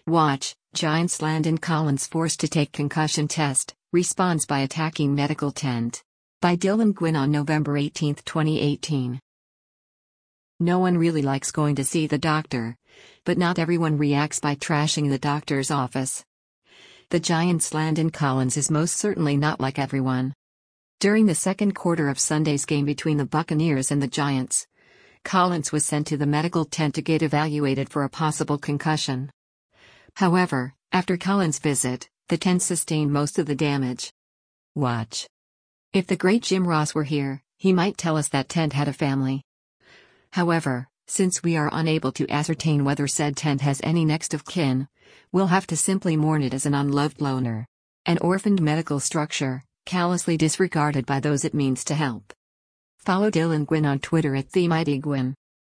Watch, Giants Landon Collins forced to take concussion test, responds by attacking medical tent. By Dylan Gwynn on November 18, 2018. No one really likes going to see the doctor, but not everyone reacts by trashing the doctor's office. The Giants' Landon Collins is most certainly not like everyone. During the second quarter of Sunday's game between the Buccaneers and the Giants, Collins was sent to the medical tent to get evaluated for a possible concussion. However, after Collins' visit, the tent sustained most of the damage. Watch. If the great Jim Ross were here, he might tell us that tent had a family. However, since we are unable to ascertain whether said tent has any next of kin, we'll have to simply mourn it as an unloved loner. An orphaned medical structure, callously disregarded by those it means to help. Follow Dylan Gwynn on Twitter @TheMightyGwynn.